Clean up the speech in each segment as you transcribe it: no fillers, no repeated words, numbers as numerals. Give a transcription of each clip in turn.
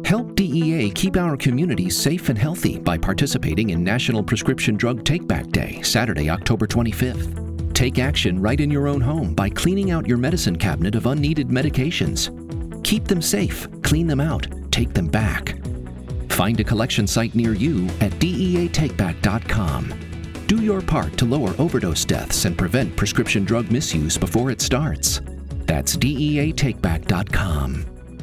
Help DEA keep our communities safe and healthy by participating in National Prescription Drug Take-Back Day, Saturday, October 25th. Take action right in your own home by cleaning out your medicine cabinet of unneeded medications. Keep them safe, clean them out, take them back. Find a collection site near you at DEATakeback.com. Do your part to lower overdose deaths and prevent prescription drug misuse before it starts. That's DEATakeback.com.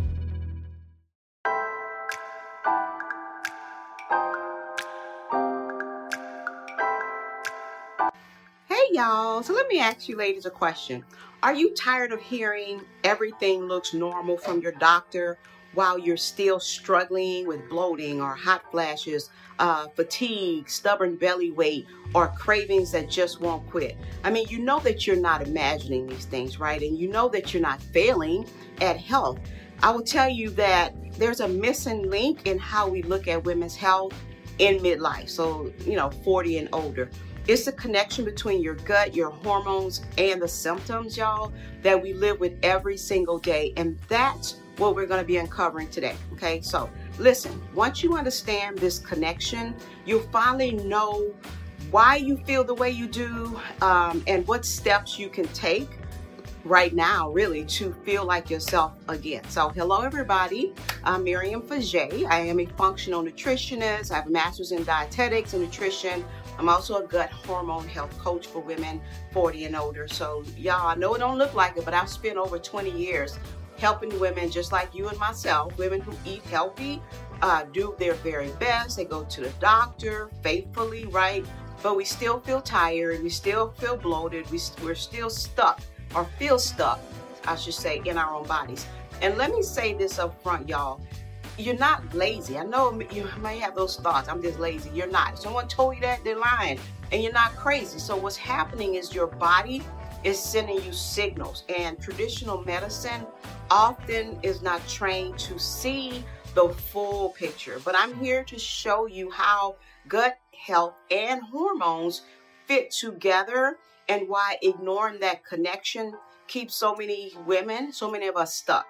Hey y'all, so let me ask you ladies a question. Are you tired of hearing everything looks normal from your doctor while you're still struggling with bloating or hot flashes, fatigue, stubborn belly weight, or cravings that just won't quit? I mean, you know that you're not imagining these things, right? And you know that you're not failing at health. I will tell you that there's a missing link in how we look at women's health in midlife. So, 40 and older. It's the connection between your gut, your hormones, and the symptoms, y'all, that we live with every single day. And that's what we're going to be uncovering today. Okay, so listen, once you understand this connection, you'll finally know why you feel the way you do, and what steps you can take right now, really, to feel like yourself again. So hello, everybody. I'm Miriam Fajay. I am a functional nutritionist. I have a master's in dietetics and nutrition. I'm also a gut hormone health coach for women 40 and older. So y'all, I know it don't look like it, but I've spent over 20 years helping women just like you and myself, women who eat healthy, do their very best. They go to the doctor faithfully, right? But we still feel tired. We still feel bloated. We're still stuck, or feel stuck, I should say, in our own bodies. And let me say this up front, y'all. You're not lazy. I know you may have those thoughts. I'm just lazy. You're not. If someone told you that, they're lying. And you're not crazy. So what's happening is your body is sending you signals. And traditional medicine often is not trained to see the full picture. But I'm here to show you how gut health and hormones fit together, and why ignoring that connection keeps so many women, so many of us stuck.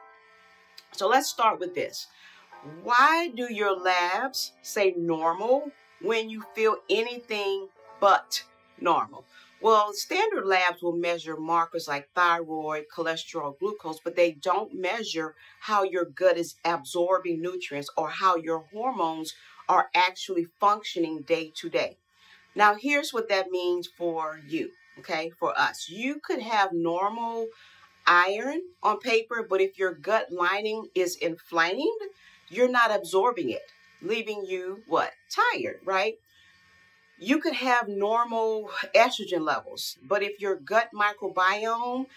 So let's start with this. Why do your labs say normal when you feel anything but normal? Well, standard labs will measure markers like thyroid, cholesterol, glucose, but they don't measure how your gut is absorbing nutrients or how your hormones are actually functioning day to day. Now, here's what that means for you, okay, for us. You could have normal iron on paper, but if your gut lining is inflamed, you're not absorbing it, leaving you what? Tired, right? You could have normal estrogen levels, but if your gut microbiome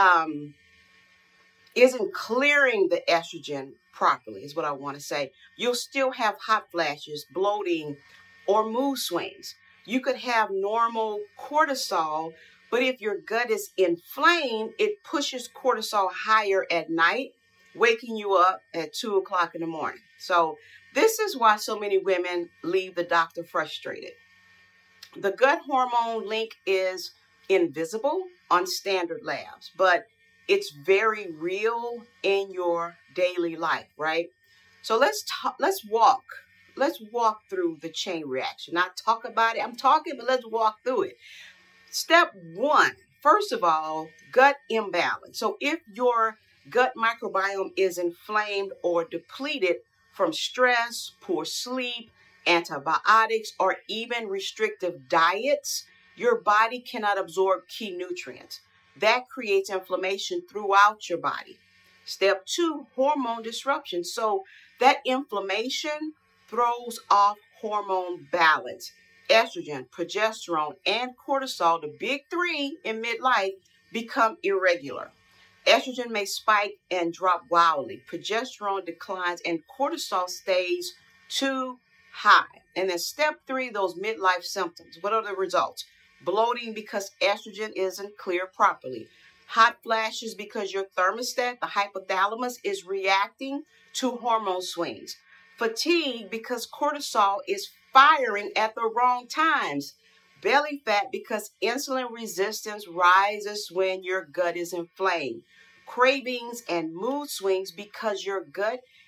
isn't clearing the estrogen properly, is what I want to say, you'll still have hot flashes, bloating, or mood swings. You could have normal cortisol, but if your gut is inflamed, it pushes cortisol higher at night, waking you up at 2 o'clock in the morning. So this is why so many women leave the doctor frustrated. The gut hormone link is invisible on standard labs, but it's very real in your daily life, right? So let's walk through the chain reaction. Not talk about it. I'm talking, but let's walk through it. Step 1, first of all, gut imbalance. So if your gut microbiome is inflamed or depleted from stress, poor sleep, antibiotics, or even restrictive diets, your body cannot absorb key nutrients. That creates inflammation throughout your body. Step 2, hormone disruption. So that inflammation throws off hormone balance. Estrogen, progesterone, and cortisol, the big three in midlife, become irregular. Estrogen may spike and drop wildly. Progesterone declines and cortisol stays too high. And then step 3, those midlife symptoms. What are the results? Bloating because estrogen isn't cleared properly. Hot flashes because your thermostat, the hypothalamus, is reacting to hormone swings. Fatigue because cortisol is firing at the wrong times. Belly fat because insulin resistance rises when your gut is inflamed. Cravings and mood swings because your gut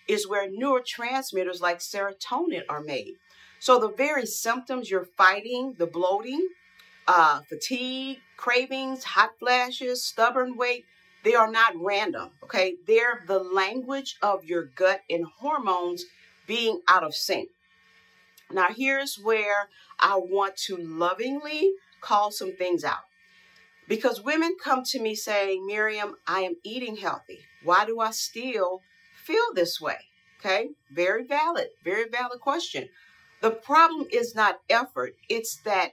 is where neurotransmitters like serotonin are made. So the very symptoms you're fighting, the bloating, fatigue, cravings, hot flashes, stubborn weight, they are not random, okay? They're the language of your gut and hormones being out of sync. Now, here's where I want to lovingly call some things out. Because women come to me saying, Miriam, I am eating healthy. Why do I still feel this way? Okay, very valid question. The problem is not effort. It's that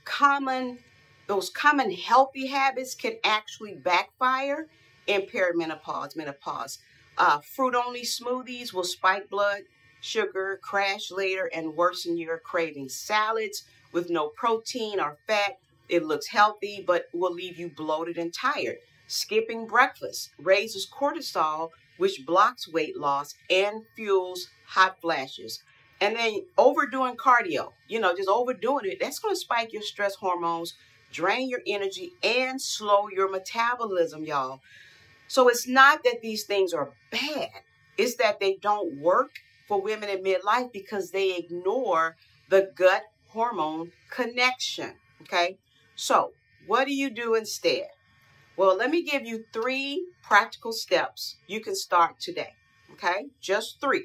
those common healthy habits can actually backfire in perimenopause, menopause. Fruit-only smoothies will spike blood sugar, crash later, and worsen your cravings. Salads with no protein or fat, it looks healthy, but will leave you bloated and tired. Skipping breakfast raises cortisol, which blocks weight loss and fuels hot flashes. And then overdoing cardio, just overdoing it, that's going to spike your stress hormones, drain your energy, and slow your metabolism, y'all. So it's not that these things are bad. It's that they don't work for women in midlife because they ignore the gut hormone connection, okay? So what do you do instead? Well, let me give you 3 practical steps you can start today, okay? Just three.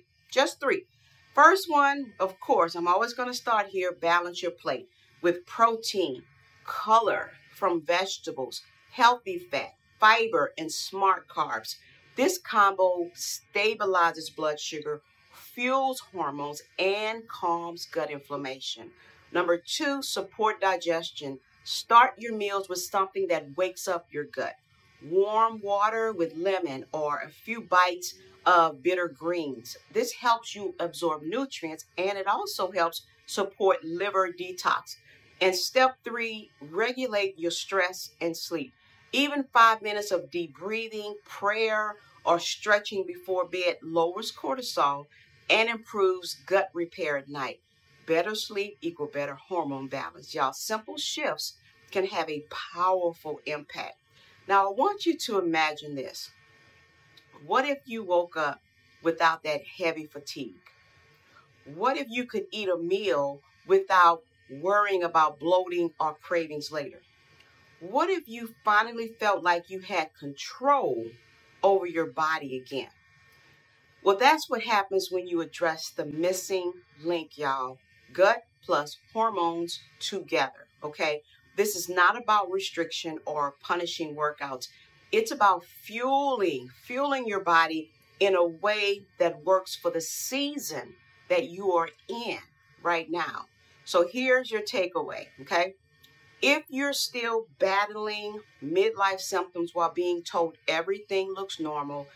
First one, of course, I'm always going to start here, balance your plate with protein, color from vegetables, healthy fat, fiber, and smart carbs. This combo stabilizes blood sugar, fuels hormones, and calms gut inflammation. Number 2, support digestion. Start your meals with something that wakes up your gut. Warm water with lemon or a few bites of bitter greens. This helps you absorb nutrients, and it also helps support liver detox. And step 3, regulate your stress and sleep. Even 5 minutes of deep breathing, prayer, or stretching before bed lowers cortisol and improves gut repair at night. Better sleep equal better hormone balance. Y'all, simple shifts can have a powerful impact. Now, I want you to imagine this. What if you woke up without that heavy fatigue? What if you could eat a meal without worrying about bloating or cravings later? What if you finally felt like you had control over your body again? Well, that's what happens when you address the missing link, y'all. Gut plus hormones together, okay? This is not about restriction or punishing workouts. It's about fueling your body in a way that works for the season that you are in right now. So here's your takeaway, okay? If you're still battling midlife symptoms while being told everything looks normal,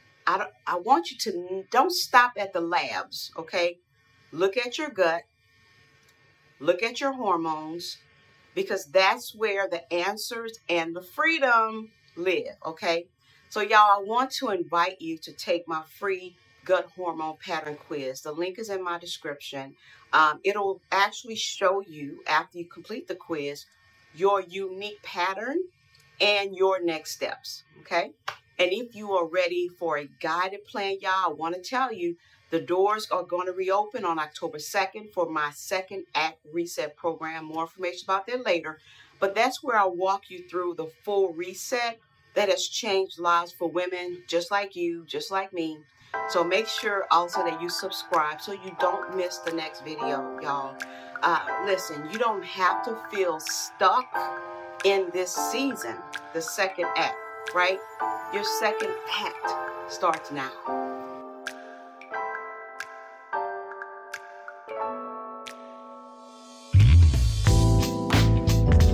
I want you to don't stop at the labs, okay? Look at your gut, look at your hormones, because that's where the answers and the freedom live, okay? So y'all, I want to invite you to take my free gut hormone pattern quiz. The link is in my description. It'll actually show you, after you complete the quiz, your unique pattern and your next steps, okay? And if you are ready for a guided plan, y'all, I want to tell you, the doors are going to reopen on October 2nd for my second Act Reset program. More information about that later. But that's where I'll walk you through the full reset that has changed lives for women just like you, just like me. So make sure also that you subscribe so you don't miss the next video, y'all. Listen, you don't have to feel stuck in this season, the second act, right? Your second act starts now.